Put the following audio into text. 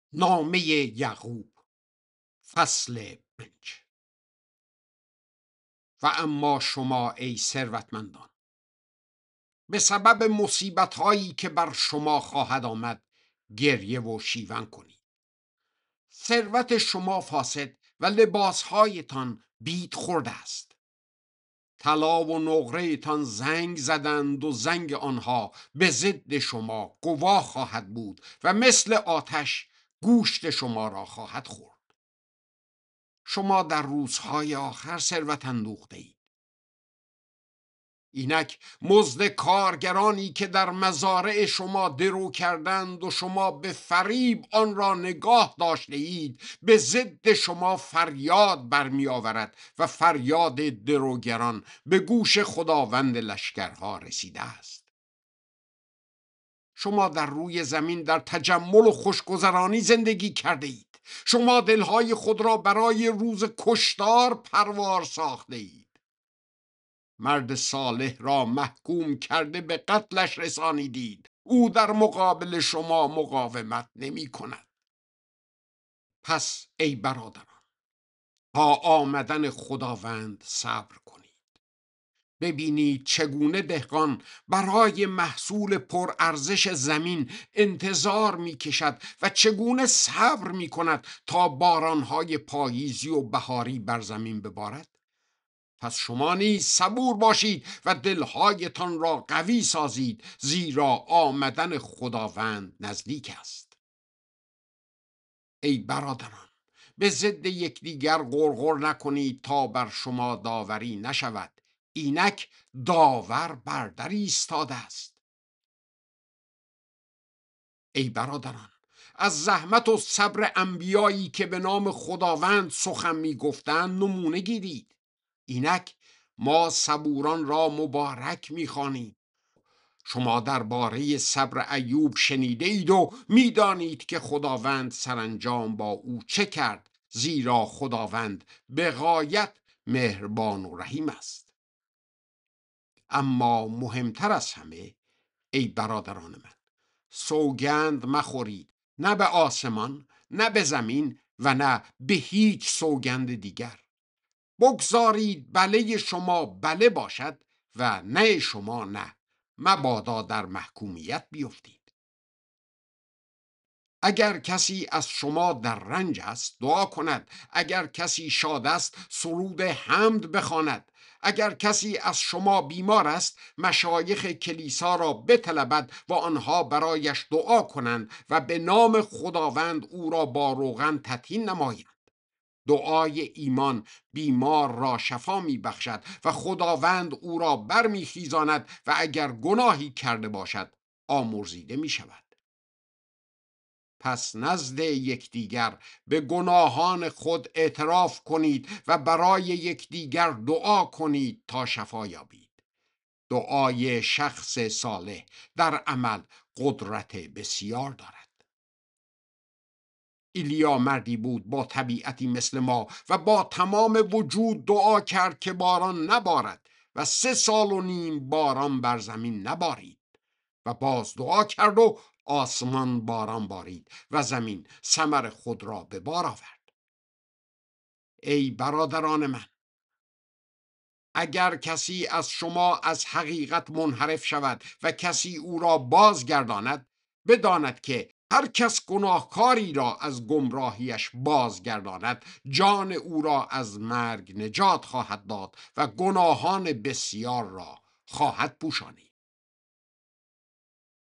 نامه یعقوب فصل 5. و اما شما ای ثروتمندان، به سبب مصیبت هایی که بر شما خواهد آمد گریه و شیون کنید. ثروت شما فاسد و لباسهایتان بید خورده است. طلا و نقره تان زنگ زدند و زنگ آنها به ضد شما گواه خواهد بود و مثل آتش گوشت شما را خواهد خورد. شما در روزهای آخر ثروت اندوخته اید. اینک مزد کارگرانی که در مزارع شما درو کردند و شما به فریب آن را نگاه داشته اید به ضد شما فریاد برمی آورد و فریاد دروگران به گوش خداوند لشکرها رسیده است. شما در روی زمین در تجمل و خوشگذرانی زندگی کرده اید. شما دلهای خود را برای روز کشتار پروار ساخته اید. مرد صالح را محکوم کرده به قتلش رسانیدید. او در مقابل شما مقاومت نمی کند. پس ای برادران، تا آمدن خداوند صبر کنید. ببینید چگونه دهقان برای محصول پرارزش زمین انتظار می کشد و چگونه صبر می کند تا بارانهای پاییزی و بهاری بر زمین ببارد. پس شما نیز صبور باشید و دلهایتان را قوی سازید، زیرا آمدن خداوند نزدیک است. ای برادران، به ضد یکدیگر غرغر نکنید تا بر شما داوری نشود. اینک داور بر در ایستاده است. ای برادران، از زحمت و صبر انبیایی که به نام خداوند سخن می گفتند نمونه گیرید. اینک ما صبوران را مبارک می‌خوانیم. شما درباره صبر ایوب شنیده اید و می‌دانید که خداوند سرانجام با او چه کرد، زیرا خداوند به غایت مهربان و رحیم است. اما مهمتر از همه ای برادران من، سوگند مخورید، نه به آسمان، نه به زمین و نه به هیچ سوگند دیگر. بگذارید بله شما بله باشد و نه شما نه، مبادا در محکومیت بیفتید. اگر کسی از شما در رنج است دعا کند. اگر کسی شاد است سرود حمد بخواند. اگر کسی از شما بیمار است مشایخ کلیسا را بطلبد و آنها برایش دعا کنند و به نام خداوند او را با روغن تطهین نمایند. دعای ایمان بیمار را شفا می بخشد و خداوند او را بر می خیزاند و اگر گناهی کرده باشد آمرزیده می شود. پس نزد یکدیگر به گناهان خود اعتراف کنید و برای یکدیگر دعا کنید تا شفا یابید. دعای شخص صالح در عمل قدرت بسیار دارد. ایلیا مردی بود با طبیعتی مثل ما و با تمام وجود دعا کرد که باران نبارد و 3.5 سال باران بر زمین نبارید و باز دعا کرد و آسمان باران بارید و زمین ثمر خود را به بار آورد. ای برادران من، اگر کسی از شما از حقیقت منحرف شود و کسی او را بازگرداند، بداند که هر کس گناهکاری را از گمراهیش بازگرداند جان او را از مرگ نجات خواهد داد و گناهان بسیار را خواهد پوشانید.